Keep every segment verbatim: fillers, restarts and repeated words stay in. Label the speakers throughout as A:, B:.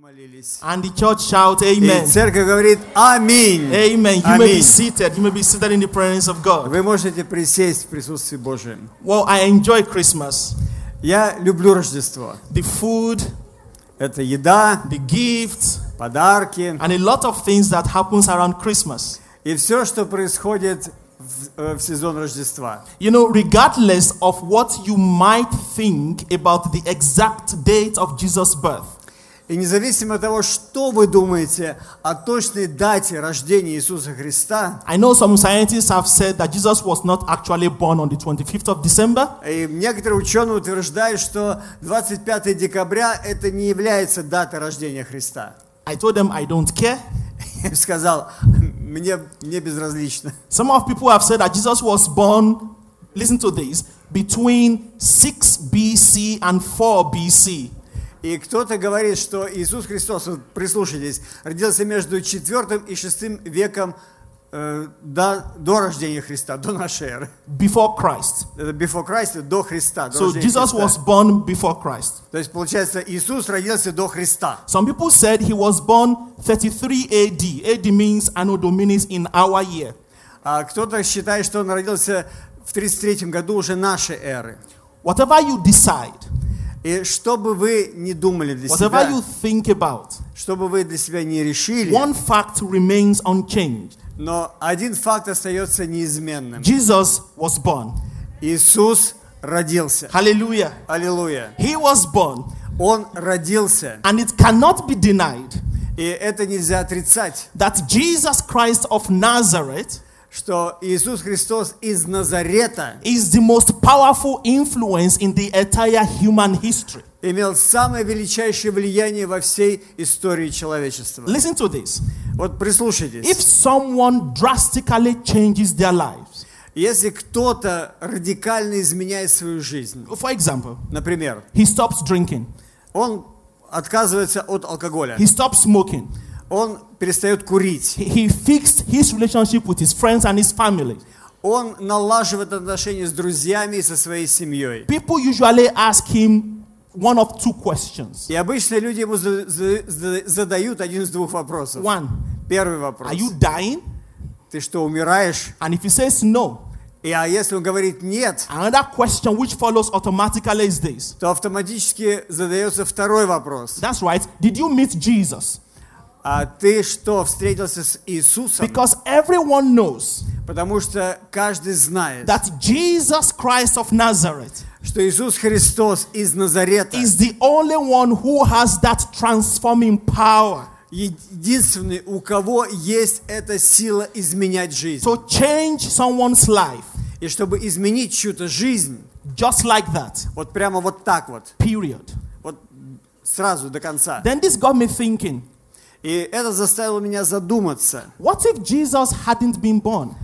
A: And the church shouts, Amen.
B: И церковь говорит Аминь.
A: Amen. You may be seated. You may be seated in the presence of God.
B: Вы можете присесть в присутствии Божьем.
A: Well, I enjoy Christmas.
B: Я люблю Рождество.
A: The food,
B: это еда,
A: the gifts,
B: подарки,
A: and a lot of things that happens around Christmas.
B: И все, что происходит в, в сезон Рождества.
A: You know, regardless of what you might think about the exact date of Jesus' birth.
B: И независимо от того, что вы думаете о точной дате рождения Иисуса Христа.
A: I know some scientists have said that Jesus was not actually born on the twenty-fifth of December.
B: И некоторые ученые утверждают, что двадцать пятого декабря это не является датой рождения Христа.
A: I told them I don't care.
B: Я сказал, мне, мне безразлично.
A: Some of people have said that Jesus was born, listen to this, between six B C and four B C.
B: И кто-то говорит, что Иисус Христос, вот прислушайтесь, родился между четвёртым и шестым веком э, до, до рождения Христа, до нашей эры.
A: Before Christ.
B: Before Christ, до Христа. До
A: so Jesus
B: Христа.
A: was born before Christ.
B: То есть, получается, Иисус родился до Христа.
A: Some people said he was born thirty-three A D. A D means Anno Domini in our year.
B: А кто-то считает, что он родился в тридцать третьем году уже нашей эры.
A: Whatever you decide.
B: И что бы вы не думали для
A: Whatever
B: себя,
A: you think about,
B: что бы вы для себя не решили,
A: one fact remains unchanged.
B: Но один факт остается неизменным.
A: Jesus was born.
B: Иисус родился.
A: Hallelujah.
B: Аллилуйя.
A: He was born.
B: Он родился.
A: And it cannot be denied.
B: И это нельзя отрицать.
A: That Jesus Christ of Nazareth,
B: что Иисус Христос из Назарета
A: is the most powerful influence in the entire human history.
B: Имел самое величайшее влияние во всей истории человечества.
A: Listen to this.
B: Вот прислушайтесь.
A: If someone drastically changes their lives,
B: если кто-то радикально изменяет свою жизнь,
A: for example,
B: например,
A: he stops drinking,
B: он отказывается от алкоголя,
A: he stops smoking,
B: он перестает курить,
A: he, he fixed his relationship with his friends and his family,
B: он налаживает отношения с друзьями и со своей семьей.
A: People usually ask him one of two questions.
B: И обычно люди ему задают один из двух вопросов.
A: One.
B: Первый вопрос.
A: Are you dying?
B: Ты что, умираешь?
A: And if he says no,
B: и а если он говорит нет,
A: another question which follows automatically is this.
B: То автоматически задается второй вопрос.
A: That's right. Did you meet Jesus?
B: А ты что, встретился с Иисусом?
A: Because everyone knows.
B: Потому что каждый знает.
A: That Jesus Christ of Nazareth.
B: Что Иисус Христос из Назарета
A: is the only one who has that transforming power.
B: Единственный, у кого есть эта сила изменять жизнь.
A: To change someone's life.
B: И чтобы изменить чью-то жизнь.
A: Just like that.
B: Вот прямо вот так вот.
A: Period.
B: Вот сразу до конца.
A: Then this got me thinking.
B: И это заставило меня задуматься.
A: What if Jesus hadn't been born?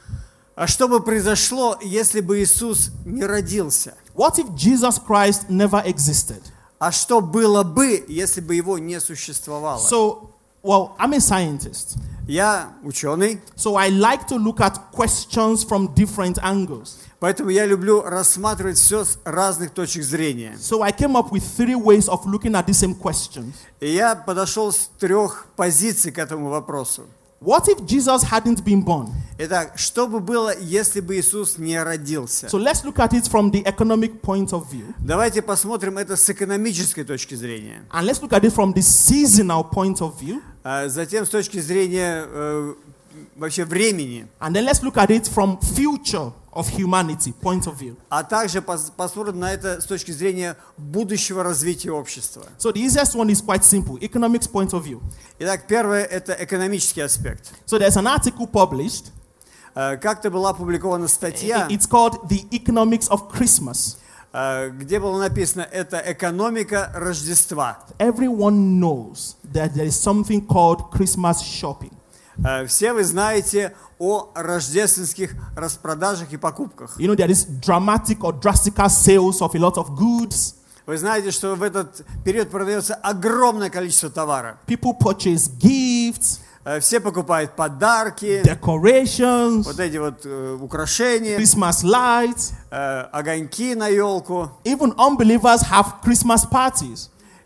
B: А что бы произошло, если бы Иисус не родился?
A: What if Jesus Christ never existed?
B: А что было бы, если бы его не существовало?
A: So, well, I'm a scientist.
B: Я ученый.
A: So I like to look at questions from different angles.
B: Поэтому я люблю рассматривать все с разных точек зрения.
A: So I came up with three ways of looking at the same question.
B: И я подошел с трех позиций к этому вопросу.
A: What if Jesus hadn't been born?
B: Итак, что бы было, если бы Иисус не родился?
A: So let's look at it from the economic point of view.
B: Давайте посмотрим это с экономической точки зрения.
A: And let's look at it from the seasonal point of view.
B: А затем с точки зрения э, вообще времени.
A: And then let's look at it from future of humanity point of view.
B: А также пос- посмотрим на это с точки зрения будущего развития общества.
A: So the easiest one is quite simple, economics point of view.
B: Итак, первое это экономический аспект.
A: So there's an article published.
B: Uh, как-то была опубликована статья.
A: It's called The Economics of Christmas.
B: Uh, где было написано это экономика Рождества.
A: Everyone knows that there is something called Christmas shopping.
B: Uh, все вы знаете о рождественских распродажах и покупках.
A: You know, there is dramatic or drastical sales of a lot of goods.
B: Вы знаете, что в этот период продается огромное количество товара.
A: People purchase gifts.
B: Uh, все покупают подарки.
A: Decorations.
B: Вот эти вот uh, украшения.
A: Christmas lights.
B: Uh, огоньки на елку.
A: Even unbelievers have Christmas parties.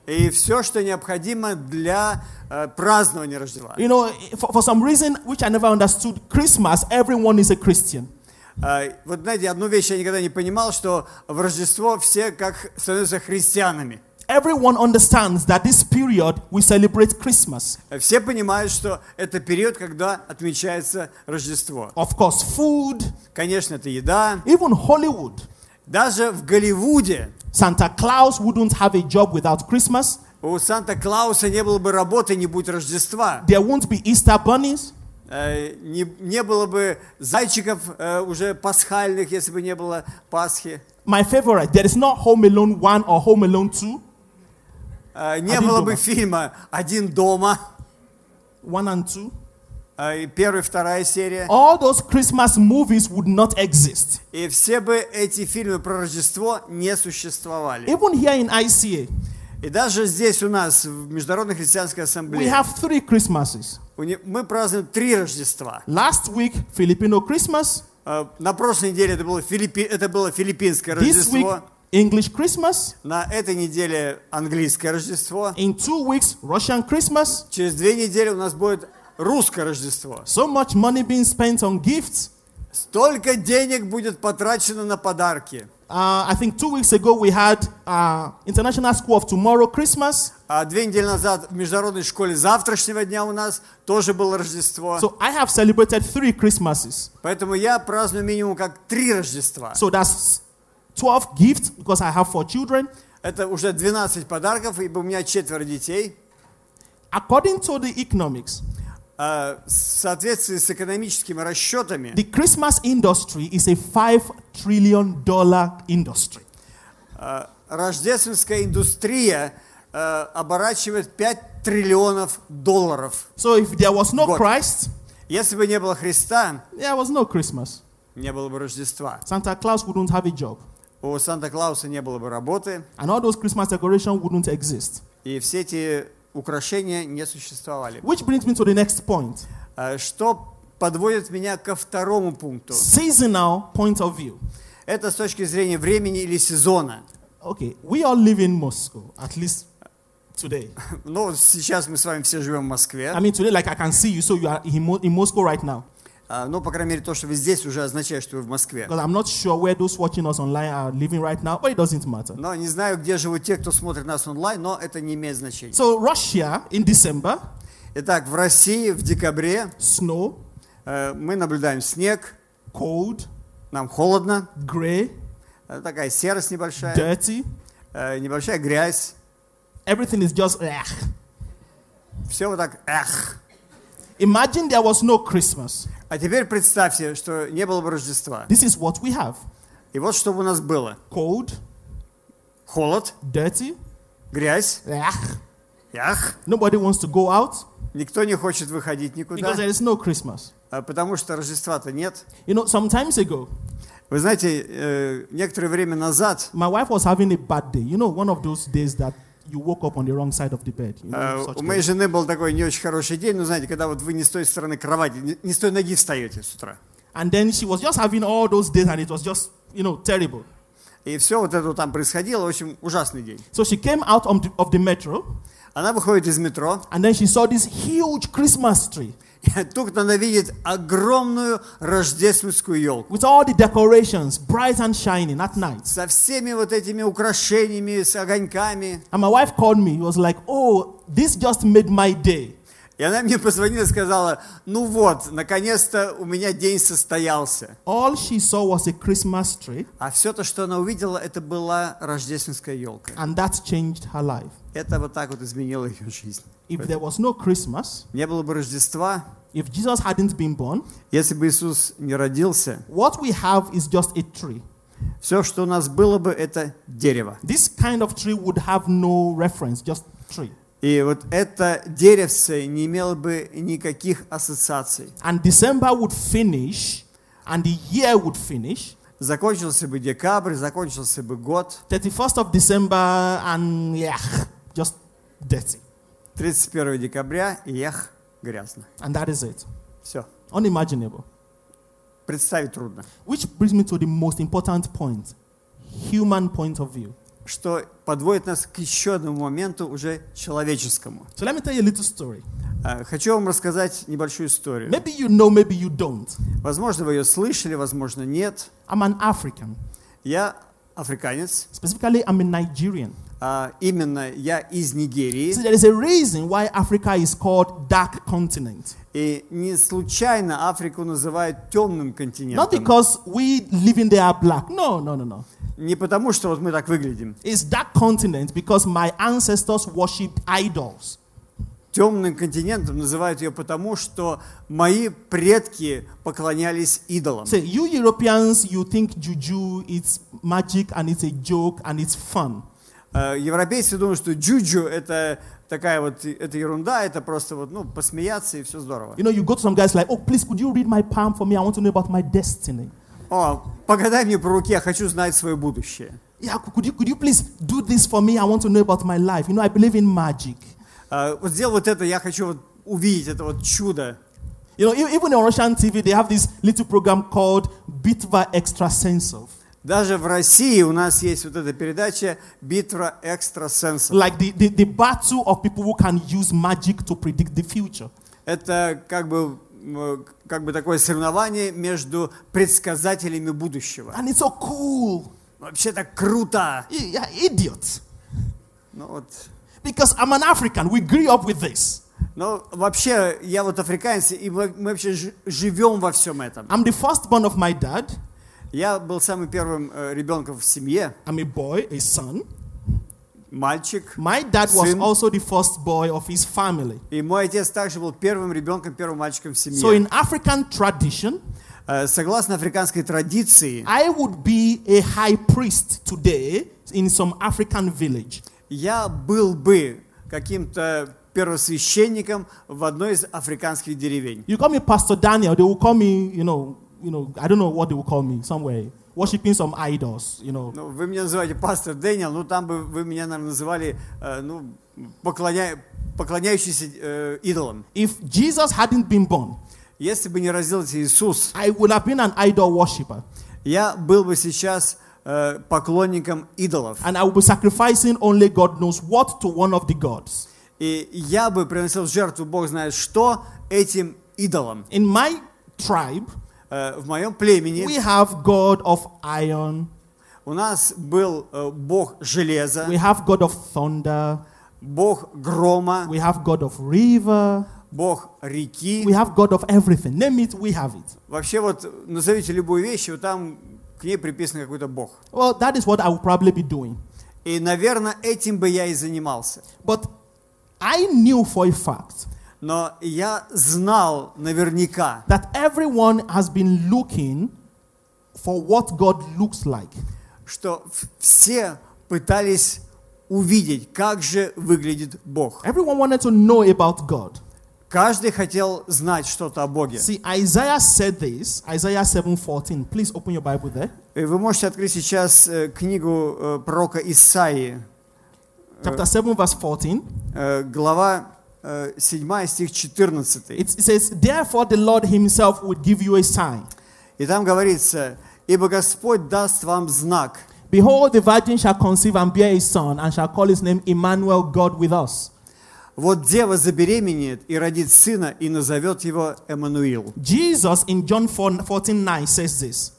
B: И все, что необходимо для э, празднования Рождества.
A: You know, for, for some reason which I never understood, Christmas, everyone is a Christian.
B: Э, вот знаете, одну вещь я никогда не понимал, что в Рождество все как становятся христианами.
A: Everyone understands that this period we celebrate Christmas.
B: Все понимают, что это период, когда отмечается Рождество.
A: Of course, food,
B: Конечно, это еда.
A: even Hollywood.
B: Даже в Голливуде
A: Santa Claus wouldn't have a job without Christmas.
B: у Санта-Клауса не было бы работы, не будь Рождества.
A: There won't be Easter bunnies.
B: Э, Не, не было бы зайчиков э, уже пасхальных, если бы не было Пасхи.
A: My favorite, there is not Home Alone one or Home Alone two.
B: Э, Не
A: Один
B: было
A: дома.
B: бы фильма «Один дома»,
A: One and two.
B: э, и первая, вторая серия.
A: All those Christmas movies would not exist.
B: И все бы эти фильмы про Рождество не существовали.
A: Even here in I C A,
B: И даже здесь у нас, в Международной христианской
A: we
B: ассамблее,
A: have three Christmases.
B: у не- мы празднуем три Рождества.
A: Last week, Filipino Christmas.
B: Э, На прошлой неделе это было, филиппи... это было филиппинское
A: This week,
B: Рождество.
A: English Christmas.
B: На этой неделе английское Рождество.
A: In two weeks, Russian Christmas.
B: Через две недели у нас будет русское Рождество.
A: So much money being spent on gifts.
B: Столько денег будет потрачено на подарки.
A: Uh, I think two weeks ago we had uh, International School of Tomorrow Christmas.
B: А две недели назад в Международной школе завтрашнего дня у нас тоже было Рождество.
A: So I have celebrated three Christmases.
B: Поэтому я праздную минимум как три Рождества.
A: So that's twelve gifts because I have four children.
B: Это уже двенадцать подарков, ибо у меня четверо детей.
A: According to the economics,
B: А, В соответствии с экономическими расчетами,
A: the Christmas industry is a five trillion dollar industry.
B: а, рождественская индустрия а, оборачивает пять триллионов долларов.
A: So if there was no
B: God.
A: Christ,
B: Если бы не было Христа,
A: there was no Christmas.
B: не было бы Рождества.
A: Santa Claus wouldn't have a job.
B: У Санта-Клауса не было бы работы,
A: And all those Christmas decorations wouldn't exist.
B: и все эти украшения не существовали.
A: Which brings me to the next point.
B: А, Что подводит меня ко второму пункту.
A: Seasonal point of view.
B: Это с точки зрения времени или сезона.
A: Okay, we all live in Moscow, at least today.
B: Ну, сейчас мы с вами все живем в Москве.
A: I mean, today, like I can see you, so you are in Mo- in Moscow right now.
B: А, Ну, по крайней мере, то, что вы здесь, уже означает, что вы в Москве.
A: Because I'm not sure where those watching us online are living right now, but it doesn't matter.
B: Но не знаю, где живут те, кто смотрит нас онлайн, но это не имеет значения.
A: So Russia in December,
B: Итак, в России в декабре
A: snow,
B: э, мы наблюдаем снег,
A: cold,
B: нам холодно,
A: gray,
B: э, такая серость небольшая,
A: dirty.
B: э, небольшая грязь.
A: Everything is just ugh.
B: Все вот так, эх.
A: Imagine there was no Christmas.
B: А теперь представьте, что не было бы Рождества.
A: This is what we have.
B: И вот что бы у нас было.
A: Cold,
B: Холод,
A: dirty,
B: грязь,
A: ugh.
B: ях.
A: Nobody wants to go out
B: Никто не хочет выходить никуда,
A: because there is no Christmas.
B: а, потому что Рождества-то нет.
A: You know, some times ago,
B: Вы знаете, э, некоторое время назад
A: my wife was having a bad day. You know, one of those days that you woke up on the wrong side of the bed. You know,
B: э,
A: such
B: у моей
A: days.
B: жены был такой не очень хороший день, ну, знаете, когда вот вы не с той стороны кровати, не, не с той ноги встаете с утра.
A: And then she was just having all those days and it was just, you know, terrible.
B: И все вот это там происходило, в общем, ужасный день.
A: So she came out of the, of the metro
B: Она выходит из метро,
A: and then she saw this huge Christmas tree
B: и тут она видит огромную рождественскую елку
A: with all the decorations bright and shining at night.
B: со всеми вот этими украшениями, с огоньками.
A: And my wife called me. He was like, oh, this just made my day.
B: И она мне позвонила и сказала, ну вот, наконец-то у меня день состоялся.
A: All she saw was a Christmas tree,
B: А все то, что она увидела, это была рождественская елка.
A: and that changed her life.
B: Это вот так вот изменило ее жизнь.
A: If there was no Christmas,
B: Не было бы Рождества,
A: if Jesus hadn't been born,
B: если бы Иисус не родился,
A: what we have is just a tree.
B: все, что у нас было бы, это дерево.
A: This kind of tree would have no reference, just tree.
B: И вот это деревце не имело бы никаких ассоциаций.
A: And December would finish, and the year would finish,
B: Закончился бы декабрь, закончился бы год.
A: thirty-first of December, and yeah, just dirty.
B: тридцать первого декабря, и эх, грязно.
A: And that is it.
B: Все.
A: Unimaginable.
B: Представить трудно.
A: Which brings me to the most important point, human point of view.
B: что подводит нас к еще одному моменту, уже человеческому.
A: So let me tell you a little story.
B: Э, Хочу вам рассказать небольшую историю.
A: Maybe you know, maybe you don't.
B: Возможно, вы ее слышали, возможно, нет.
A: I'm an African.
B: Я африканец.
A: Specifically, I'm a Nigerian.
B: А именно я из Нигерии.
A: See, there is a reason why Africa is called dark continent.
B: И не случайно Африку называют темным
A: Not
B: континентом.
A: because we living there are black. No, no, no, no.
B: Не потому, что вот мы так выглядим.
A: It's dark continent because my ancestors worshipped idols.
B: Темным континентом называют ее потому, что мои предки поклонялись идолам.
A: Say, you Europeans, you think juju, it's magic and it's a joke and it's fun.
B: Э, Европейцы думают, что джуджу это такая вот, это ерунда, это просто вот, ну, посмеяться и все здорово.
A: You know, you go to some guys like, oh, please, could you read my palm for me? I want to know about my destiny.
B: О, погадай мне по руке, я хочу знать свое будущее.
A: Yeah, could you, could you please do this for me? I want to know about my life. You know, I believe in magic.
B: Э, Вот сделай вот это, я хочу вот увидеть это вот чудо.
A: You know, e- even on Russian T V, they have this little program called Bitva Extrasensov.
B: Даже в России у нас есть вот эта передача «Битва экстрасенсов».
A: Like the, the, the battle of people who can use magic to predict the future.
B: Это как бы, м, как бы такое соревнование между предсказателями будущего.
A: And it's so cool.
B: Вообще так круто!
A: Y- Yeah, idiots.
B: Ну, вот.
A: Because I'm an African. We grew up with this.
B: Но вообще, я вот африканец, и мы, мы вообще ж- живем во всем этом.
A: I'm the firstborn of my dad.
B: Я был самым первым э, ребенком в семье,
A: I'm a boy, a son.
B: мальчик.
A: My dad was
B: Сын.
A: also the first boy of his family.
B: И мой отец также был первым ребенком, первым мальчиком в семье.
A: So in African tradition,
B: Э, Согласно африканской традиции,
A: I would be a high priest today in some African village.
B: я был бы каким-то первосвященником в одной из африканских деревень.
A: You call me Pastor Daniel, they will call me, you know, you know, I don't know what they will call me, somewhere, worshiping some idols, you know.
B: Ну, вы меня называете пастор Дэниел, ну там бы вы меня, наверное, называли э, ну, поклоня... поклоняющийся э, идолам.
A: If Jesus hadn't been born,
B: Если бы не родился Иисус,
A: I would have been an idol worshiper.
B: я был бы сейчас э, поклонником идолов.
A: And I would be sacrificing only God knows what to one of the gods.
B: И я бы приносил в жертву, Бог знает что, этим идолам.
A: In my tribe,
B: Э, в моем племени
A: we have God of iron,
B: у нас был э, Бог железа,
A: we have God of thunder,
B: Бог грома,
A: we have God of river,
B: Бог реки.
A: we have God of everything. Name it, we have it.
B: Вообще вот назовите любую вещь, и вот там к ней приписан какой-то Бог.
A: Well, that is what I will probably be doing.
B: И, наверное, этим бы я и занимался.
A: But I knew for a fact
B: Но я знал наверняка,
A: that everyone has been looking for what God looks like.
B: что в- все пытались увидеть, как же выглядит Бог.
A: Everyone wanted to know about God.
B: Каждый хотел знать что-то о Боге.
A: See, Isaiah said this, Isaiah seven fourteen. Please open your Bible there.
B: И вы можете открыть сейчас э, книгу э, пророка Исаии,
A: Chapter seven, verse fourteen.
B: э, глава э, седьмая, стих четырнадцатый.
A: It, it says, therefore the Lord himself would give you a sign.
B: И там говорится: «Ибо Господь даст вам знак.
A: Behold, the virgin shall conceive and bear a son, and shall call his name Emmanuel, God with us.
B: Вот дева забеременеет и родит сына, и назовет его Эммануил».
A: Jesus in John fourteen nine says this.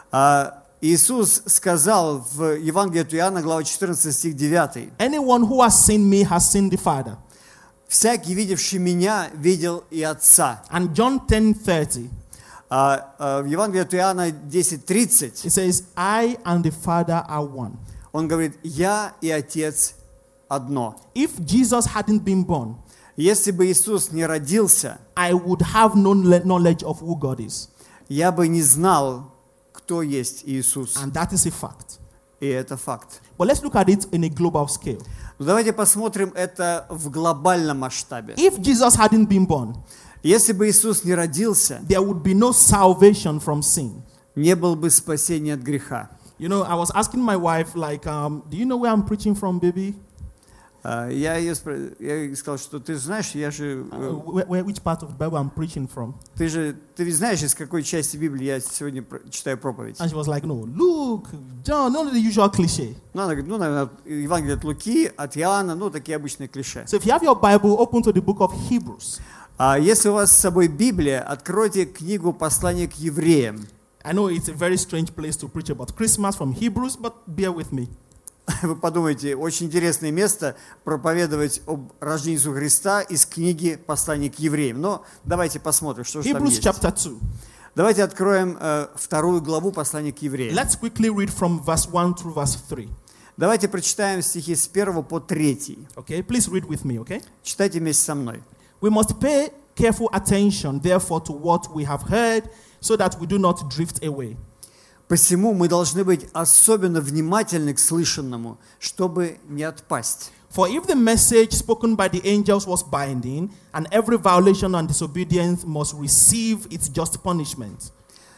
B: А Иисус сказал в Евангелии от Иоанна, глава четырнадцать, стих девять:
A: Anyone who has seen me has seen the Father.
B: «Всякий, видевший меня, видел и Отца».
A: And John ten thirty,
B: А, а в Евангелии от Иоанна десять тридцать
A: it says, I and the Father are one.
B: он говорит: «Я и Отец одно».
A: If Jesus hadn't been born,
B: Если бы Иисус не родился,
A: I would have no le- knowledge of who God is.
B: я бы не знал, кто есть Иисус.
A: And that is a fact.
B: И это факт.
A: But let's look at it in a global scale.
B: Но давайте посмотрим это в глобальном масштабе.
A: If Jesus hadn't been born,
B: Если бы Иисус не родился,
A: there would be no salvation from sin.
B: не было бы спасения от греха.
A: You know, I was asking my wife, like, um, do you know where I'm preaching from, baby?
B: А, Я ее спро- я ей сказал, что ты знаешь, я же,
A: Uh,
B: э,
A: where, where, which part of the Bible I'm preaching from?
B: ты же, ты ведь знаешь, из какой части Библии я сегодня про- читаю проповедь?
A: And she was like, no, Luke, John, only the usual cliche.
B: Ну, она говорит, ну, наверное, Евангелие от Луки, от Иоанна, ну, такие обычные клише.
A: So if you have your Bible, open to the book of Hebrews.
B: А если у вас с собой Библия, откройте книгу «Послание к евреям».
A: I know it's a very strange place to preach about Christmas from Hebrews, but bear with me.
B: Вы подумайте, очень интересное место проповедовать об рождении Иисуса Христа из книги «Послание к евреям». Но давайте посмотрим, что же там
A: Hebrews
B: есть.
A: chapter two.
B: Давайте откроем э, вторую главу «Послания к евреям».
A: Let's quickly read from verse one through verse three.
B: Давайте прочитаем стихи с первого по третий.
A: Okay, please read with me, okay?
B: Читайте вместе со мной.
A: We must pay careful attention, therefore, to what we have heard, so that we do not drift away.
B: Посему мы должны быть особенно внимательны к слышанному, чтобы не отпасть.
A: For if the message spoken by the angels was binding, and every violation and disobedience must receive its just punishment.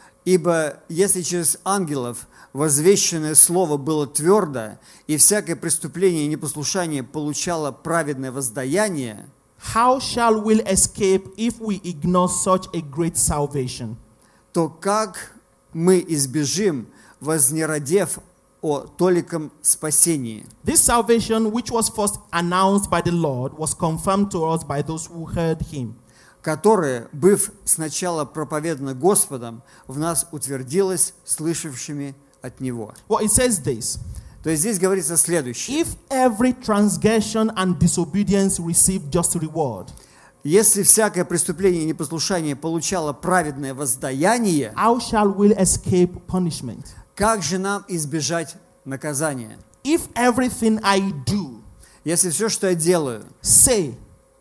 B: Ибо если через ангелов возвещенное слово было твердо, и всякое преступление и непослушание получало праведное воздаяние,
A: How shall we escape if we ignore such a great salvation?
B: то как мы избежим, вознеродев о толиком спасении?
A: This salvation, which was first announced by the Lord, was confirmed to us by those who heard him.
B: Которое, быв сначала проповедано Господом, в нас утвердилось слышавшими от Него.
A: Well, it says this.
B: То есть здесь говорится следующее.
A: If every transgression and disobedience receive just reward,
B: Если всякое преступление и непослушание получало праведное воздаяние,
A: how shall we escape punishment?
B: как же нам избежать наказания?
A: If everything I do,
B: Если все, что я делаю,
A: say,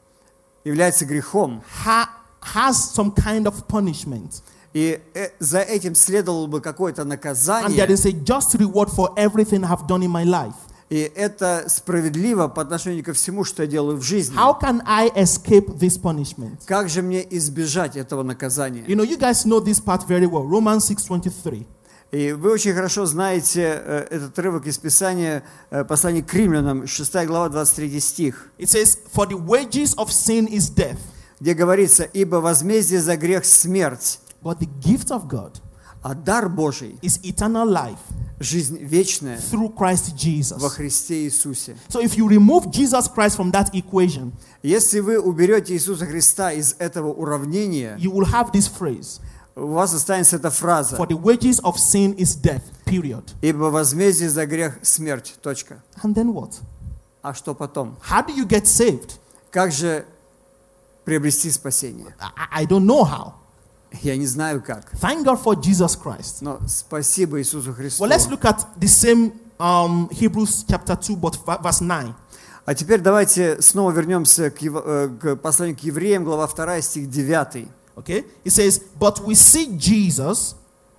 B: является грехом,
A: ha- has some kind of punishment,
B: и э, за этим следовало бы какое-то
A: and there
B: наказание,
A: is a just reward for everything I have done in my life,
B: и это справедливо по отношению ко всему, что я делаю в жизни,
A: how can I escape this punishment?
B: как же мне избежать этого наказания?
A: You know, you guys know this part very well. Romans six twenty-three.
B: И вы очень хорошо знаете э, этот отрывок из Писания, э, послание к римлянам, шестая глава, двадцать третий стих,
A: It says, for the wages of sin is death,
B: где говорится: «Ибо возмездие за грех смерть,
A: but the gift of God
B: а дар Божий
A: is eternal life
B: – жизнь вечная
A: through Christ
B: во
A: Jesus.
B: Христе Иисусе».
A: So if you remove Jesus Christ from that equation,
B: Если вы уберете Иисуса Христа из этого уравнения,
A: you will have this phrase,
B: у вас останется эта фраза:
A: for the wages of sin is death, period.
B: «Ибо возмездие за грех смерть». Точка.
A: And then what?
B: А что потом?
A: How do you get saved?
B: Как же приобрести спасение?
A: I, I don't know how.
B: Я не знаю как.
A: Thank God for Jesus Christ.
B: Но спасибо Иисусу Христу.
A: Well, let's look at the same um, Hebrews chapter two, but v- verse nine.
B: А теперь давайте снова вернемся к, Ев- э, к посланию к евреям, глава вторая, стих девятый.
A: Okay? It says, but we see Jesus,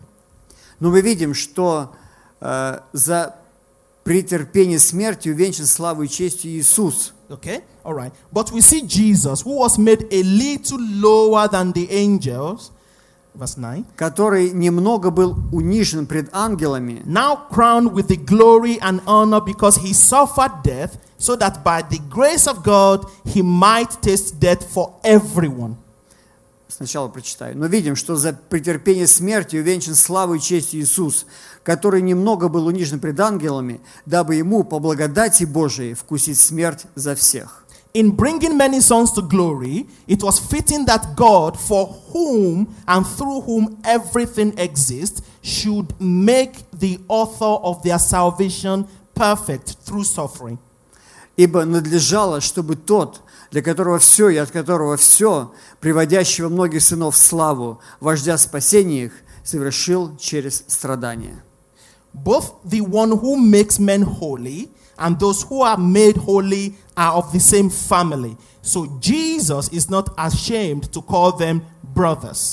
B: Но мы видим, что э, за претерпение смерти увенчан славой и честью Иисус,
A: okay? All right. But we see Jesus, who was made a little lower than the angels, verse nine,
B: который немного был унижен пред ангелами,
A: now crowned with the glory and honor because he suffered death, so that by the grace of God he might taste death for everyone.
B: сначала прочитаю. Но видим, что за претерпение смерти увенчан славой и честью Иисус, который немного был унижен пред ангелами, дабы ему по благодати Божией вкусить смерть за всех.
A: In bringing many sons to glory, it was fitting that God, for whom and through whom everything exists, should make the author of their salvation perfect through suffering.
B: Ибо надлежало, чтобы тот, для которого все и от которого все, приводящего многих сынов в славу, вождя спасения их, совершил через страдания.
A: Both the one who makes men holy and those who are made holy are of the same family. So Jesus is not ashamed to call them brothers.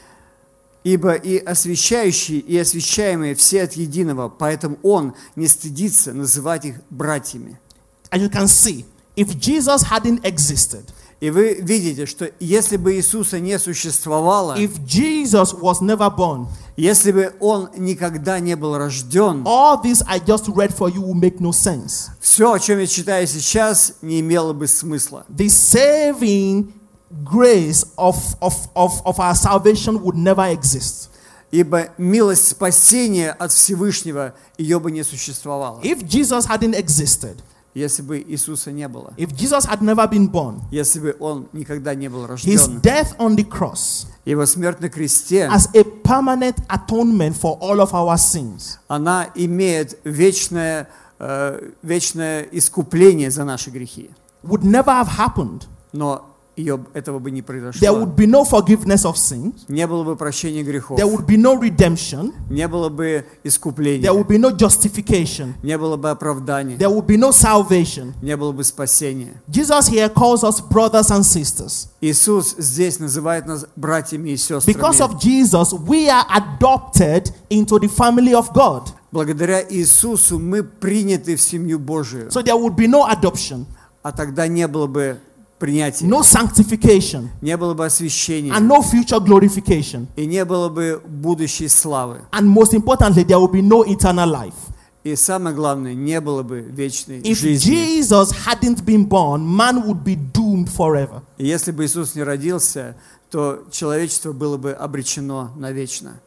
B: Ибо и освящающие, и освящаемые все от единого, поэтому Он не стыдится называть их братьями.
A: As you can see, if Jesus hadn't existed,
B: И вы видите, что если бы Иисуса не существовало,
A: if Jesus was never born,
B: Если бы он никогда не был рожден,
A: all this I just read for you will make no sense.
B: все, о чем я читаю сейчас, не имело бы смысла.
A: The saving grace of, of, of, of our salvation would never exist.
B: Ибо милость спасения от Всевышнего, ее бы не существовало,
A: If Jesus hadn't existed,
B: если бы Иисуса не было,
A: if Jesus had never been born,
B: если бы он никогда не был
A: his
B: рожден.
A: death on the cross
B: Его смерть на кресте,
A: as a permanent atonement for all of our sins
B: она имеет вечное, э, вечное искупление за наши грехи.
A: would never have happened.
B: Но ее, этого бы не
A: There
B: произошло.
A: would be no forgiveness of sins.
B: Не было бы прощения грехов,
A: There would be no redemption.
B: не было бы искупления,
A: There would be no justification.
B: не было бы оправдания,
A: There would be no salvation.
B: не было бы спасения.
A: Jesus here calls us brothers and sisters.
B: Иисус здесь называет нас братьями и сестрами.
A: Because of Jesus, we are adopted into the family of God.
B: Благодаря Иисусу мы приняты в семью Божию.
A: So there would be no adoption,
B: А тогда не было бы принятия,
A: no sanctification,
B: не было бы освящения,
A: and no future glorification.
B: и не было бы будущей славы.
A: And most importantly, there will be no eternal life.
B: И самое главное, не было бы вечной
A: If
B: жизни.
A: Jesus hadn't been born, man would be doomed forever.
B: И если бы Иисус не родился, то человечество было бы обречено навечно.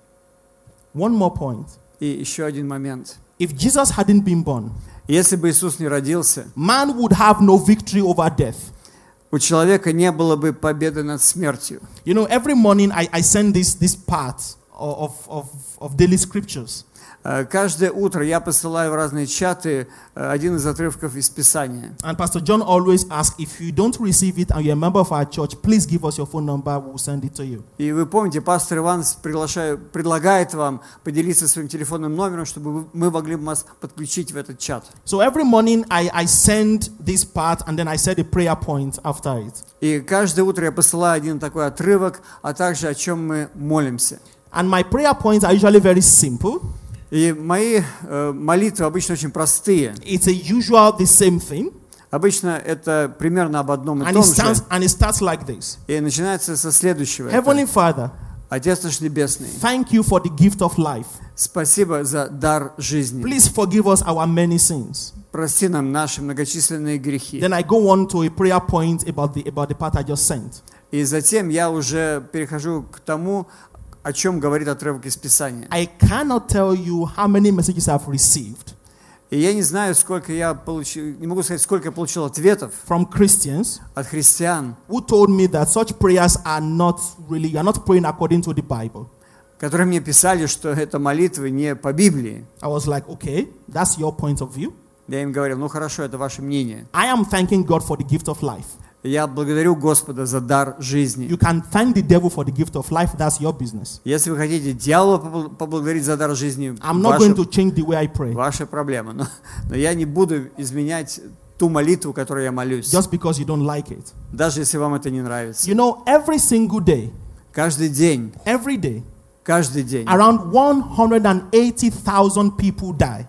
A: One more point.
B: И еще один момент.
A: If Jesus hadn't been born,
B: Если бы Иисус не родился,
A: man would have no victory over death.
B: у человека не было бы победы над смертью.
A: You know, every morning I, I send this, this part of, of, of daily scriptures.
B: Э, Каждое утро я посылаю в разные чаты э, один из отрывков из Писания.
A: And Pastor John always asks, if you don't receive it and you're a member of our church, please give us your phone number, we'll send it to you.
B: И вы помните, пастор Иван приглашаю, предлагает вам поделиться своим телефонным номером, чтобы вы- мы могли вас подключить в этот чат.
A: So every morning I, I send this part and then I set a prayer point after it.
B: И каждое утро я посылаю один такой отрывок, а также о чем мы молимся.
A: And my prayer points are usually very simple.
B: И мои э, молитвы обычно очень простые.
A: It's a usual, the same thing.
B: Обычно это примерно об одном и
A: And it,
B: том же.
A: stands, and it starts like this.
B: И начинается со следующего.
A: Heavenly
B: Это:
A: Father,
B: Отец наш Небесный,
A: thank you for the gift of life.
B: спасибо за дар жизни.
A: Please forgive us our many sins.
B: Прости нам наши многочисленные грехи.
A: Then I go on to a prayer point about the, about the part I just sent.
B: И затем я уже перехожу к тому, о чем говорит отрывок из Писания.
A: I cannot tell you how many messages I've received
B: И я не знаю, сколько я получил, не могу сказать, сколько я получил ответов
A: from Christians
B: от христиан,
A: who told me that such prayers are not really, you are not praying according to the Bible.
B: которые мне писали, что это молитвы не по Библии.
A: I was like, okay, that's your point of view.
B: Я им говорил: ну хорошо, это ваше мнение.
A: I am thanking God for the gift of life.
B: Я благодарю Господа за дар жизни.
A: You can thank the devil for the gift of life, that's your business.
B: Если вы хотите дьявола побл- поблагодарить за дар жизни,
A: I'm not
B: ваша,
A: going to change the way I pray
B: ваша проблема. Но, но я не буду изменять ту молитву, которой я молюсь,
A: just because you don't like it.
B: даже если вам это не нравится.
A: You know, every single day,
B: Каждый день,
A: every day,
B: каждый день
A: around one hundred eighty thousand people die.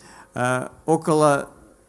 B: э, около,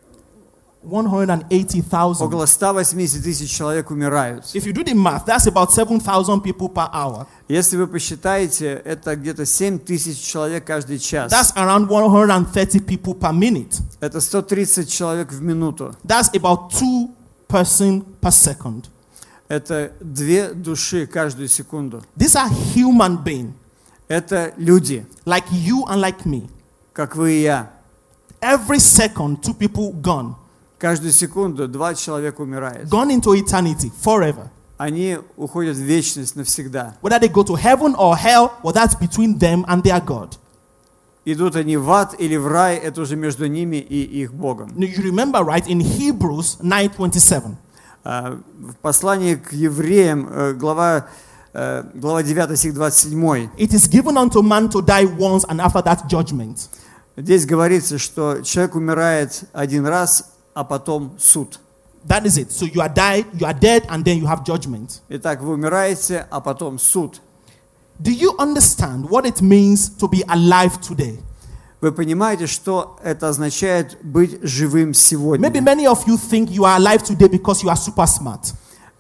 A: one hundred eighty thousand.
B: около ста восьмидесяти тысяч человек умирают.
A: If you do the math, that's about seven thousand people per hour.
B: Если вы посчитаете, это где-то семь тысяч человек каждый час.
A: That's around one hundred thirty people per minute.
B: Это сто тридцать человек в минуту.
A: That's about two person per second.
B: Это две души каждую секунду.
A: These are human beings,
B: Это люди,
A: like you and like me.
B: как вы и я.
A: Every second, two people gone.
B: Каждую секунду два человека умирают.
A: Gone into eternity, forever.
B: Они уходят в вечность навсегда.
A: Whether they go to heaven or hell, well, that's between them and their God.
B: Идут они в ад или в рай, это уже между ними и их Богом.
A: You remember, right, in Hebrews nine twenty-seven.
B: А, В послании к евреям, э, глава, э, глава девятая, стих двадцать семь,
A: It is given unto man to die once and after that judgment.
B: здесь говорится, что человек умирает один раз, а потом суд.
A: That is it. So you are died, you are dead, and then you have judgment.
B: Итак, вы умираете, а потом суд.
A: Do you understand what it means to be alive today?
B: Вы понимаете, что это означает быть живым сегодня?
A: Maybe many of you think you are alive today because you are super smart.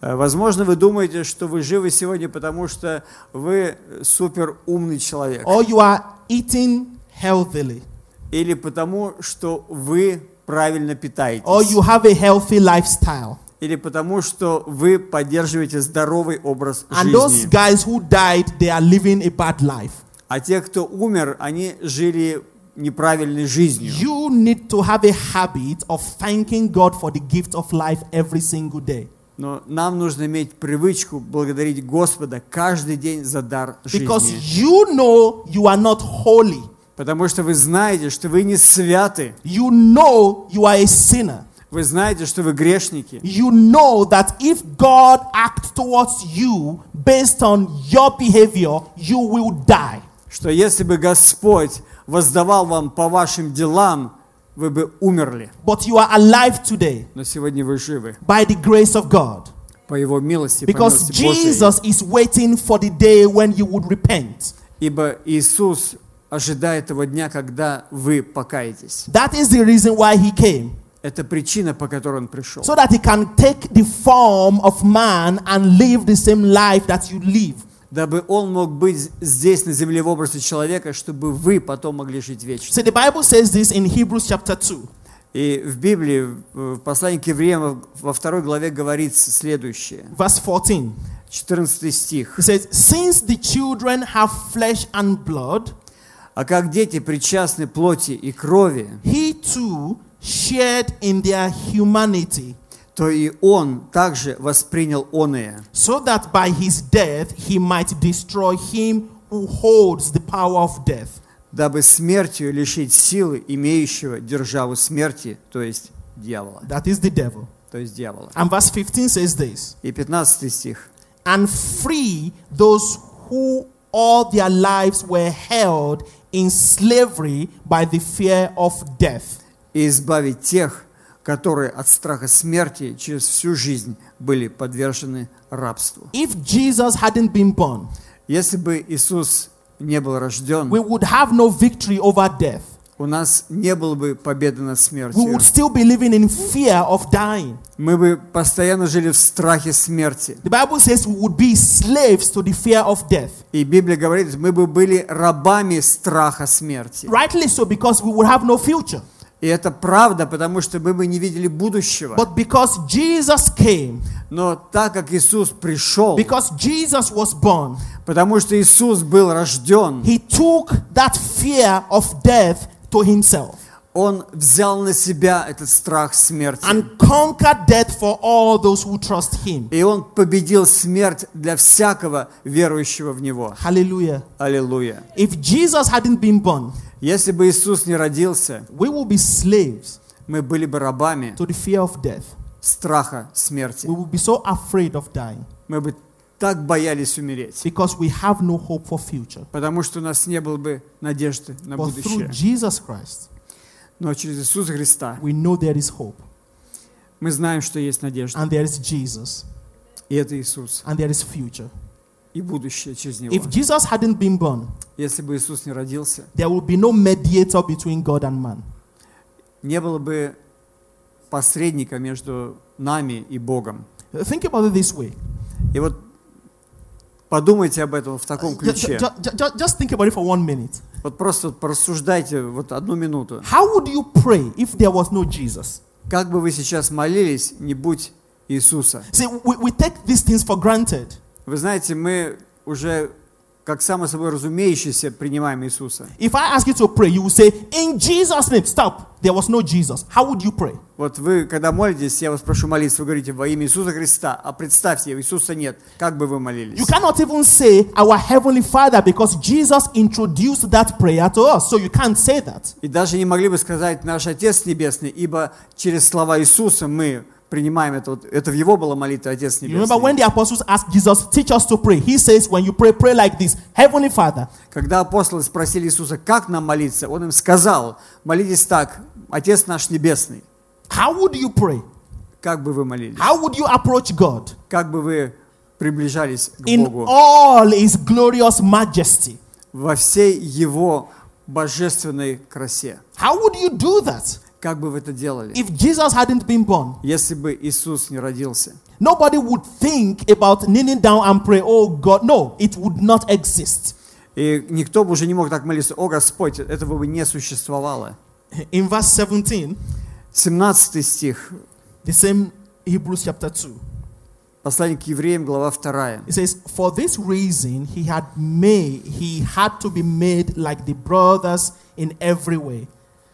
B: Возможно, вы думаете, что вы живы сегодня, потому что вы супер умный человек.
A: Or you are eating healthily.
B: Или потому, что вы правильно питаетесь.
A: Or you have a healthy lifestyle.
B: Или потому, что вы поддерживаете здоровый образ
A: And those
B: жизни.
A: guys who died, they are living a bad life.
B: А те, кто умер, они жили неправильной жизнью.
A: You need to have a habit of thanking God for the gift of life every single day.
B: Но нам нужно иметь привычку благодарить Господа каждый день за дар
A: Because
B: жизни.
A: you know you are not holy.
B: Потому что вы знаете, что вы не святы.
A: You know you are a sinner.
B: Вы знаете, что вы грешники.
A: You know that if God acts towards you based on your behavior, you will die.
B: Что если бы Господь воздавал вам по вашим делам, вы бы умерли.
A: But you are alive today
B: Но сегодня вы живы.
A: by the grace of God.
B: По Его милости, по
A: Because
B: милости Божией.
A: Jesus is waiting for the day when you would repent.
B: Ибо Иисус ожидает того дня, когда вы покаетесь.
A: That is the reason why he came.
B: Это причина, по которой Он пришел.
A: So that he can take the form of man and live the same life that you live.
B: Дабы Он мог быть здесь, на земле, в образе человека, чтобы вы потом могли жить вечно.
A: So the Bible says this in Hebrews chapter two.
B: И в Библии, в послании к евреям, во второй главе говорится следующее.
A: Verse fourteen.
B: четырнадцатый стих.
A: It says, since the children have flesh and blood,
B: «А как дети причастны плоти и крови,
A: he too shared in their humanity,
B: то и Он также воспринял оное,
A: so that by his death he might destroy him who holds the power of death,
B: дабы смертью лишить силы имеющего державу смерти, то есть дьявола».
A: that is the devil.
B: То есть дьявола.
A: And verse fifteen says this,
B: И пятнадцатый стих.
A: and free those who all their lives were held in slavery by the fear of death.
B: «И избавить тех, которые от страха смерти через всю жизнь были подвержены рабству».
A: If Jesus hadn't been born,
B: Если бы Иисус не был рожден,
A: we would have no victory over death.
B: у нас не было бы победы над
A: We
B: смертью.
A: would still be living in fear of dying.
B: Мы бы постоянно жили в страхе смерти.
A: The Bible says we would be slaves to the fear of death.
B: И Библия говорит, мы бы были рабами страха смерти.
A: Rightly so, because we would have no future.
B: И это правда, потому что мы бы не видели будущего.
A: But because Jesus came,
B: Но так как Иисус пришел,
A: because Jesus was born,
B: потому что Иисус был рожден,
A: he took that fear of death to himself
B: Он взял на себя этот страх смерти.
A: and conquered death for all those who trust him.
B: И Он победил смерть для всякого верующего в Него.
A: Hallelujah.
B: Аллилуйя.
A: If Jesus hadn't been born,
B: Если бы Иисус не родился,
A: we would be slaves
B: мы были бы рабами
A: to the fear of death.
B: страха смерти.
A: We would be so afraid of dying
B: Мы бы так боялись умереть,
A: because we have no hope for future.
B: потому что у нас не было бы надежды на
A: But through
B: будущее.
A: Jesus Christ,
B: Но через Иисуса Христа
A: we know there is hope.
B: мы знаем, что есть надежда.
A: And there is Jesus.
B: И это Иисус.
A: And there is future.
B: И будущее через Него.
A: If Jesus hadn't been born,
B: Если бы Иисус не родился,
A: there would be no mediator between God and man.
B: не было бы посредника между нами и Богом.
A: Think about it this way.
B: И вот подумайте об этом в таком
A: Ju-
B: ключе.
A: ju- ju- ju- Just think about it for one minute.
B: Вот просто вот порассуждайте вот одну минуту.
A: How would you pray if there was no Jesus?
B: Как бы вы сейчас молились, не будь Иисуса?
A: See, we, we take these things for granted.
B: Вы знаете, мы уже как само собой разумеющееся принимаем Иисуса.
A: If I ask you to pray, you will say, in Jesus' name, stop. There was no Jesus. How would you pray?
B: Вот вы, когда молитесь, я вас прошу молиться, вы говорите во имя Иисуса Христа, а представьте, Иисуса нет. Как бы вы молились?
A: You cannot even say our Heavenly Father because Jesus introduced that prayer to us. So you can't say that.
B: И даже не могли бы сказать наш Отец Небесный, ибо через слова Иисуса мы принимаем это. Вот, это в Его была молитва, Отец
A: You remember when
B: Небесный.
A: the apostles asked Jesus, teach us to pray. He says, when you pray, pray like this. Heavenly Father.
B: Когда апостолы спросили Иисуса, как нам молиться, Он им сказал, молитесь так, Отец наш Небесный.
A: How would you pray?
B: Как бы вы молились?
A: How would you approach God?
B: Как бы вы приближались к
A: In
B: Богу
A: all His glorious majesty.
B: во всей Его божественной красе?
A: How would you do that
B: Как бы вы это делали,
A: if Jesus hadn't been born?
B: если бы Иисус не родился?
A: nobody would think about kneeling down and pray, oh God. No, it would not exist.
B: И никто бы уже не мог так молиться: «О Господь», этого бы не существовало.
A: In verse seventeen,
B: семнадцатый стих,
A: the same Hebrews chapter two.
B: послание к евреям, глава вторая.
A: It says, for this reason he had made, he had to be made like the brothers in every way.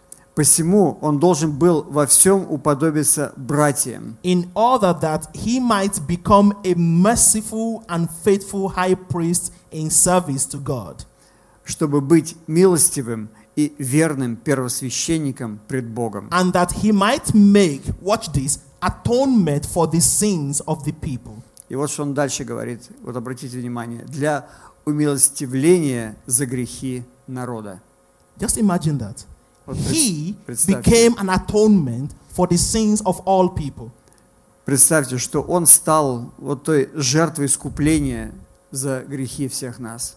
B: Посему он должен был во всем уподобиться братьям,
A: In order that he might become a merciful and faithful high priest in service to God.
B: чтобы быть милостивым и верным первосвященником пред Богом.
A: And that he might make, watch this, atonement for the sins of the people.
B: И вот что он дальше говорит, вот обратите внимание, для умилостивления за грехи народа.
A: Just imagine that.
B: Вот
A: He
B: представьте,
A: became an atonement for the sins of all people.
B: представьте, что он стал вот той жертвой искупления за грехи всех нас.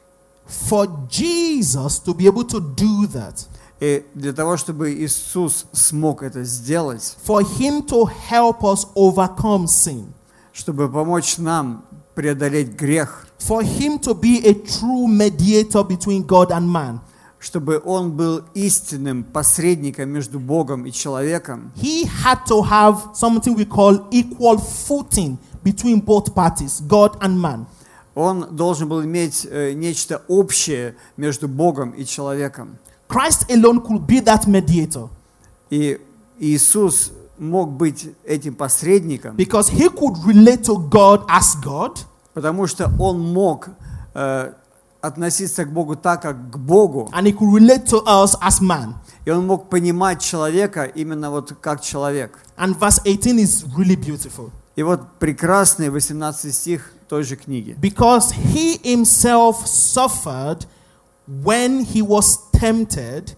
A: For Jesus to be able to do that,
B: И для того, чтобы Иисус смог это сделать,
A: for him to help us overcome sin,
B: чтобы помочь нам преодолеть грех,
A: for him to be a true mediator between God and man,
B: чтобы он был истинным посредником между Богом и человеком,
A: he had to have something we call equal footing between both parties, God and man.
B: он должен был иметь э, нечто общее между Богом и человеком.
A: Christ alone could be that mediator
B: И Иисус мог быть этим посредником,
A: because he could relate to God as God,
B: потому что он мог э, относиться к Богу так, как к Богу,
A: and he could relate to us as man.
B: и он мог понимать человека именно вот как человек.
A: And verse eighteen is really beautiful.
B: И вот прекрасный восемнадцатый стих той же книги.
A: Because he himself suffered when he was tempted,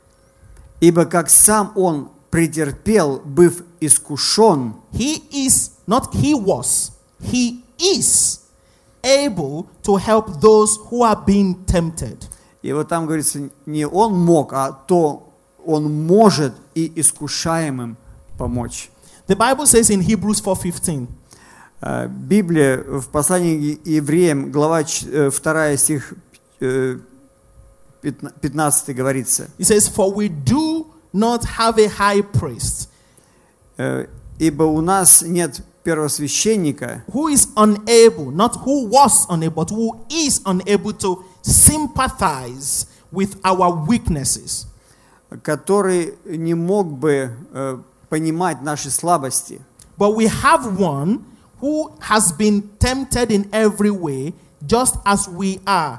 B: Ибо как сам он претерпел, быв искушен,
A: he is, not he was, he is able to help those who are being tempted.
B: и вот там говорится, не он мог, а то он может и искушаемым помочь.
A: The Bible says in Hebrews four fifteen,
B: Э, Библия в послании к евреям, глава два, стих э, пятнадцатый говорится,
A: it says, for we do not have a high priest
B: э, ибо у нас нет первосвященника,
A: who is unable, not who was unable, but who is unable to sympathize with our weaknesses,
B: который не мог бы э, понимать наши слабости.
A: but we have one who has been tempted in every way, just as we are,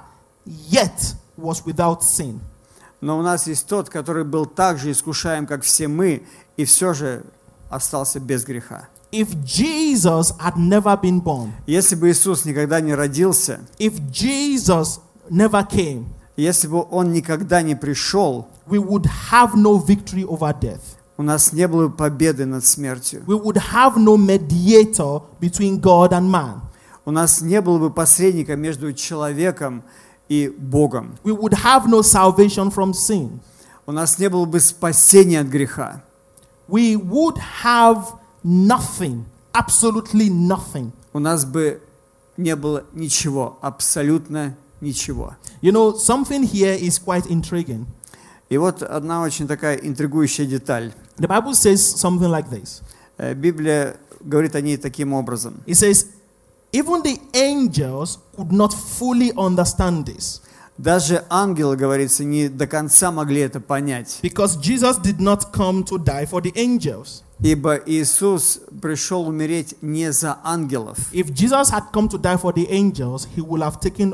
A: yet was without sin.
B: Но у нас есть тот, который был так же искушаем, как все мы, и все же остался без греха.
A: If Jesus had never been born,
B: Если бы Иисус никогда не родился,
A: if Jesus never came,
B: если бы Он никогда не пришел,
A: we would have no victory over death.
B: у нас не было бы победы над смертью.
A: We would have no mediator between God and man.
B: У нас не было бы посредника между человеком и Богом.
A: We would have no salvation from sin.
B: У нас не было бы спасения от греха.
A: We would have nothing, absolutely nothing.
B: У нас бы не было ничего, абсолютно ничего.
A: You know, something here is quite intriguing.
B: И вот одна очень такая интригующая деталь.
A: The Bible says something like this.
B: Э, Библия говорит о ней таким образом.
A: It says, even the angels could not fully understand this,
B: Даже ангелы, говорится, не до конца могли это понять.
A: because Jesus did not come to die for the angels.
B: Ибо Иисус пришел умереть не за ангелов.
A: If Jesus had come to die for the angels, he would have taken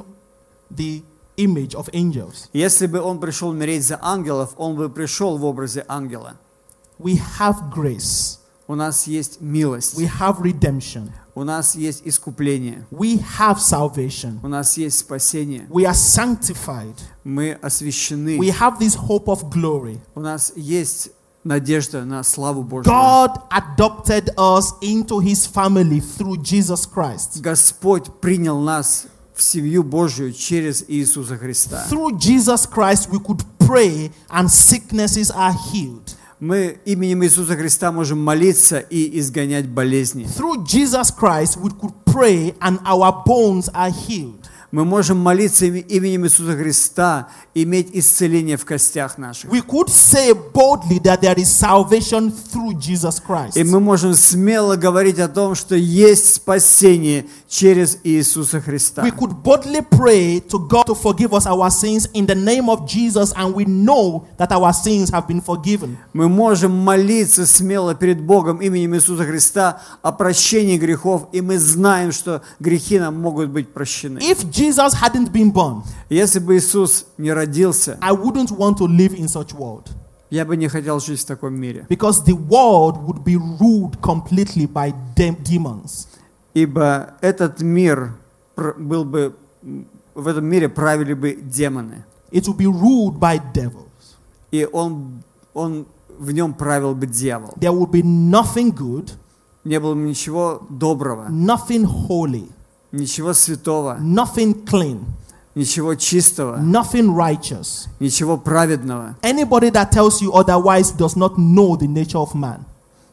A: the image of angels.
B: Если бы Он пришел умереть за ангелов, Он бы пришел в образе ангела.
A: We have grace.
B: У нас есть милость.
A: We have redemption.
B: У нас есть искупление.
A: We have salvation.
B: У нас есть спасение.
A: We are sanctified.
B: Мы освящены.
A: We have this hope of glory.
B: У нас есть надежда на славу Божью.
A: God adopted us into his family through Jesus Christ.
B: Господь принял нас в семью Божью через Иисуса Христа.
A: Through Jesus Christ we could pray and sicknesses are healed.
B: Мы именем Иисуса Христа можем молиться и изгонять болезни.
A: Through Jesus Christ, we could pray and our bones are healed.
B: Мы можем молиться именем Иисуса Христа, иметь исцеление в костях наших.
A: We could say boldly that there is salvation through Jesus Christ.
B: И мы можем смело говорить о том, что есть спасение через Иисуса Христа.
A: We could boldly pray to God to forgive us our sins in the name of Jesus, and we know that our sins have been forgiven.
B: Мы можем молиться смело перед Богом именем Иисуса Христа о прощении грехов, и мы знаем, что грехи нам могут быть прощены.
A: If Jesus hadn't been born,
B: Если бы Иисус не родился,
A: I wouldn't want to live in such world,
B: я бы не хотел жить в таком мире.
A: because the world would be ruled completely by dem- demons.
B: Ибо этот мир пр- был бы, в этом мире правили бы демоны.
A: It would be ruled by devils.
B: И он, он, в нем правил бы дьявол.
A: There would be nothing good,
B: Не было бы ничего доброго,
A: nothing holy,
B: ничего святого,
A: nothing clean,
B: ничего чистого,
A: nothing righteous.
B: ничего праведного.
A: Anybody that tells you otherwise does not know the nature of man.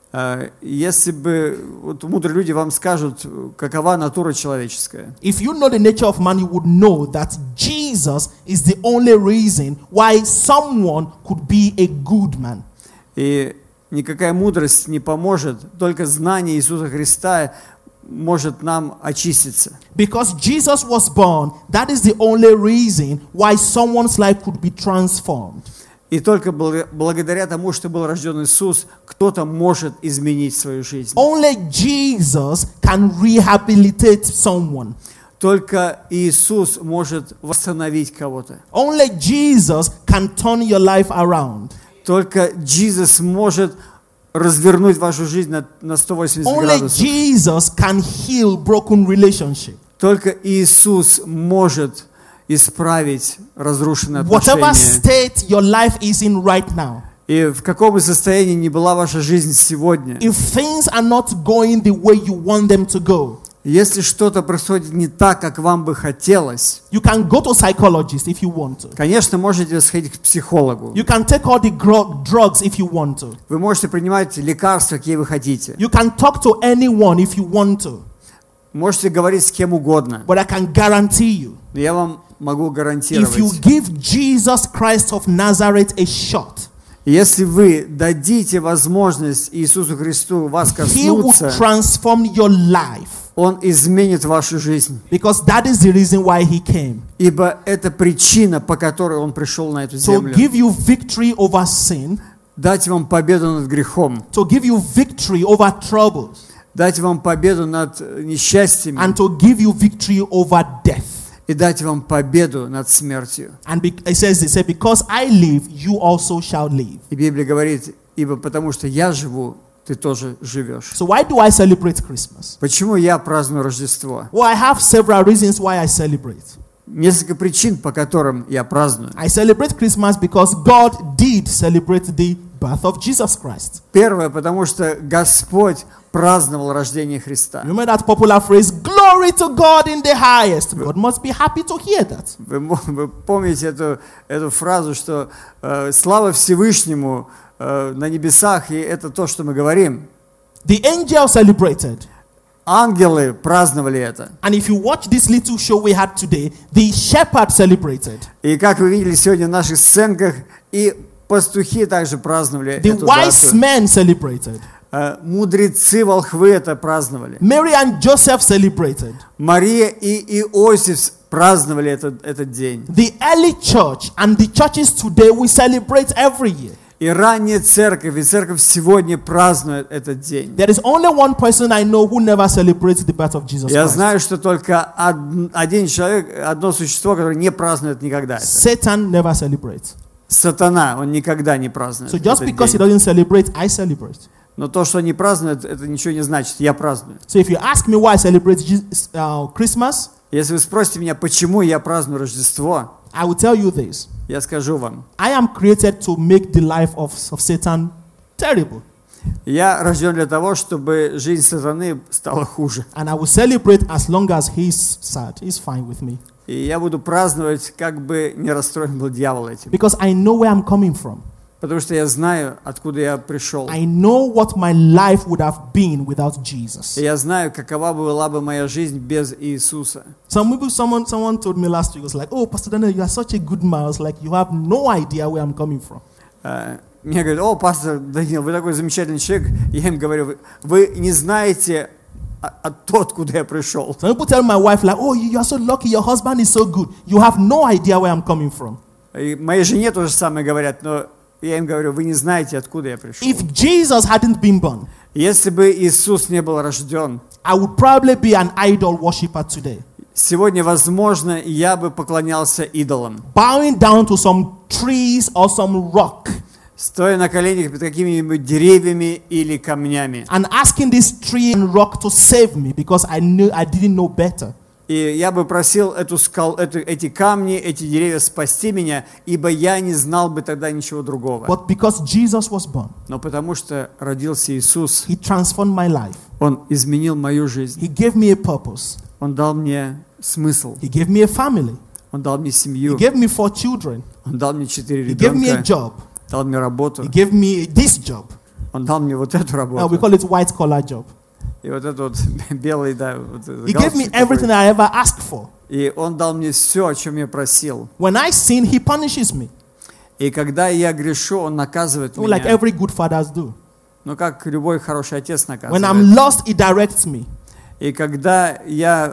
B: А, Если бы вот мудрые люди вам скажут, какова натура человеческая.
A: If you know the nature of man, you would know that Jesus is the only reason why someone could be a good man.
B: И никакая мудрость не поможет, только знание Иисуса Христа может нам очиститься.
A: Because Jesus was born, that is the only reason why someone's life could be transformed.
B: И только бл- благодаря тому, что был рожден Иисус, кто-то может изменить свою жизнь.
A: Only Jesus can rehabilitate someone.
B: Только Иисус может восстановить кого-то.
A: Only Jesus can turn your life around.
B: Только Иисус может развернуть вашу жизнь на, на сто восемьдесят
A: Only
B: градусов.
A: Jesus can heal broken relationship.
B: Только Иисус может исправить разрушенные
A: Whatever
B: отношения.
A: state your life is in right now,
B: И в каком бы состоянии ни была ваша жизнь сегодня,
A: if things are not going the way you want them to go,
B: если что-то происходит не так, как вам бы хотелось,
A: you can go to a psychologist if you want to.
B: конечно, можете сходить к психологу.
A: You can take all the gro- drugs if you want to.
B: Вы можете принимать лекарства, какие вы хотите.
A: You can talk to anyone if you want to.
B: Можете говорить с кем угодно.
A: But I can guarantee you,
B: Но я вам могу
A: if you
B: гарантировать,
A: give Jesus Christ of Nazareth a shot,
B: если вы дадите возможность Иисусу Христу вас
A: He will
B: коснуться,
A: transform your life.
B: Он изменит вашу жизнь.
A: Because that is the reason why He came.
B: Ибо это причина, по которой Он пришел на эту
A: To
B: землю.
A: give you victory over sin,
B: Дать вам победу над грехом.
A: to give you victory over troubles,
B: Дать вам победу над несчастьями.
A: and to give you victory over death.
B: И дать вам победу над смертью.
A: And be, it says, it says, because I live, you also shall live.
B: И Библия говорит, ибо потому что я живу, ты тоже живешь.
A: So why do I celebrate Christmas?
B: Почему я праздную Рождество?
A: Well, I have several reasons why I celebrate.
B: Несколько причин, по которым я праздную.
A: I celebrate Christmas because God did celebrate the birth of Jesus Christ.
B: Первое, потому что Господь праздновал рождение Христа.
A: Remember that popular phrase, glory to God in the highest. God must be happy to hear that.
B: Вы, мо- вы помните эту, эту фразу, что э, слава Всевышнему э, на небесах, и это то, что мы говорим.
A: The angel celebrated.
B: Ангелы праздновали это.
A: And if you watch this little show we had today, the shepherd celebrated.
B: И как вы видели сегодня в наших сценках, и пастухи также праздновали
A: The
B: эту
A: wise
B: дату.
A: men celebrated.
B: Э, Мудрецы, волхвы это праздновали.
A: Mary and Joseph celebrated.
B: Мария и Иосиф праздновали этот, этот день.
A: The early church and the churches today we celebrate every year.
B: И ранняя церковь, и церковь сегодня празднует этот день.
A: There is only one person I know who never celebrates the birth of Jesus
B: Я
A: Christ.
B: знаю, что только од- один человек, одно существо, которое не празднует никогда это.
A: Satan never celebrates.
B: Сатана, он никогда не празднует
A: So just
B: этот
A: because he
B: день.
A: doesn't celebrate, I celebrate.
B: Но то, что не празднует, это ничего не значит. Я праздную.
A: So if you ask me why I celebrate Jesus, uh, Christmas,
B: Если вы спросите меня, почему я праздную Рождество,
A: I will tell you this.
B: я скажу вам.
A: I am created to make the life of, of Satan terrible.
B: Я рожден для того, чтобы жизнь сатаны стала хуже.
A: And I will celebrate as long as he's sad. He's fine with me.
B: И я буду праздновать, как бы не расстроен был дьявол этим.
A: Because I know where I'm coming from.
B: Потому что я знаю, откуда я пришел.
A: I know what my life would have been without Jesus.
B: И я знаю, какова была бы моя жизнь без Иисуса.
A: Some people, someone, someone told me last week, was like, "Oh, Pastor Daniel, you are such a good man." I was like, "You have no idea where I'm coming from."
B: Uh, Мне говорят: о, пастор Даниил, вы такой замечательный человек. Я им говорю: вы, вы не знаете оттуда, откуда я пришел.
A: Some people tell my wife, like, "Oh, you, you are so lucky, your husband is so good." You have no idea where I'm coming from.
B: И моей жене то же самое говорят, но я им говорю: вы не знаете, откуда я пришел.
A: If Jesus hadn't been born,
B: Если бы Иисус не был рожден,
A: I would probably be an idol worshiper today,
B: сегодня, возможно, я бы поклонялся идолам,
A: bowing down to some trees or some rock,
B: стоя на коленях перед какими-нибудь деревьями или камнями.
A: and asking this tree and rock to save me because I knew I didn't know better.
B: И я бы просил эту скал, эту, эти камни, эти деревья спасти меня, ибо я не знал бы тогда ничего другого.
A: But because Jesus was born,
B: Но потому что родился Иисус,
A: He transformed my life.
B: Он изменил мою жизнь.
A: He gave me a purpose.
B: Он дал мне смысл.
A: He gave me a family.
B: Он дал мне
A: He
B: семью.
A: gave me four children.
B: Он дал мне четыре
A: He gave me a
B: ребенка.
A: job.
B: Дал мне работу.
A: He gave me this job.
B: Он дал мне вот эту
A: Uh, we
B: работу.
A: call it white collar job.
B: И вот этот вот белый, да, вот этот
A: He gave me
B: галстук
A: everything
B: такой.
A: I ever asked for.
B: И Он дал мне все, о чем я просил.
A: When I sin, He punishes me.
B: И когда я грешу, Он наказывает
A: Oh, like
B: меня.
A: every good fathers do.
B: Ну, как любой хороший отец
A: When
B: наказывает.
A: I'm lost, He directs me.
B: И когда я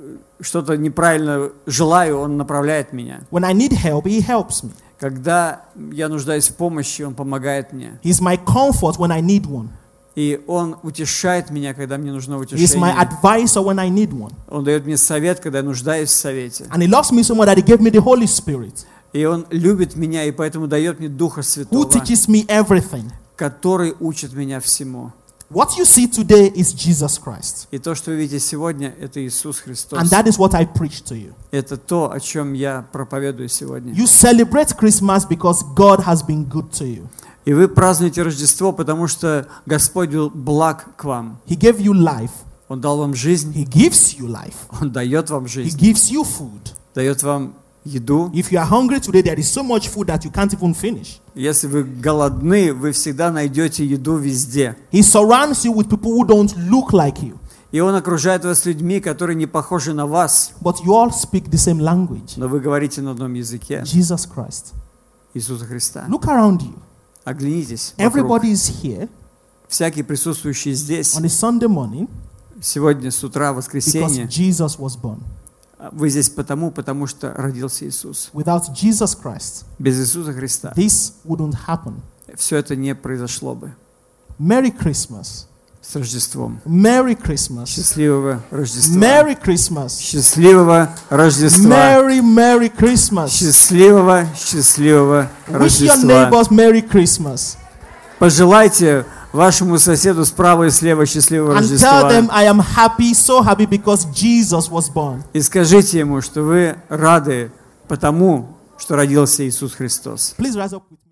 B: что-то неправильно желаю, Он направляет меня.
A: When I need help, He helps me.
B: Когда я нуждаюсь в помощи, Он помогает мне.
A: He's my comfort when I need one.
B: И Он утешает меня, когда мне нужно
A: He's my
B: утешение.
A: advisor when I need one.
B: Он дает мне совет, когда я нуждаюсь в совете.
A: And He loves me so much that He gave me the Holy Spirit,
B: И Он любит меня, и поэтому дает мне Духа
A: who
B: Святого,
A: teaches me everything.
B: который учит меня всему.
A: What you see today is Jesus Christ.
B: И то, что вы видите сегодня, это Иисус Христос.
A: And that is what I preach to you.
B: Это то, о чем я проповедую сегодня.
A: You celebrate Christmas because God has been good to you.
B: И вы празднуете Рождество, потому что Господь был благ к вам.
A: He gave you life.
B: Он дал вам жизнь,
A: He gives you life.
B: Он дает вам
A: He
B: жизнь,
A: gives you food.
B: дает вам еду.
A: If you are hungry today, there is so much food that you can't even finish.
B: Если вы голодны, вы всегда найдете еду везде.
A: He surrounds you with people who don't look like you,
B: И Он окружает вас людьми, которые не похожи на вас,
A: but you all speak the same language.
B: но вы говорите на одном языке
A: Jesus Christ.
B: Иисуса Христа.
A: Look around you.
B: Оглянитесь вокруг.
A: Everybody is here
B: Всякий присутствующий здесь,
A: on a Sunday morning
B: сегодня с утра, в
A: because
B: воскресенье,
A: Jesus was born.
B: вы здесь потому, потому что родился Иисус.
A: Without Jesus Christ,
B: Без Иисуса Христа
A: this wouldn't happen.
B: все это не произошло бы.
A: Merry Christmas.
B: С Рождеством.
A: Merry Christmas.
B: Счастливого Рождества.
A: Merry Christmas.
B: Счастливого Рождества.
A: Merry, Merry Christmas.
B: Счастливого, счастливого
A: Wish your
B: Рождества.
A: neighbors Merry Christmas.
B: Пожелайте вашему соседу справа и слева счастливого
A: And tell
B: Рождества.
A: them I am happy, so happy because Jesus was born.
B: И скажите ему, что вы рады потому, что родился Иисус Христос.
A: Please rise up with me.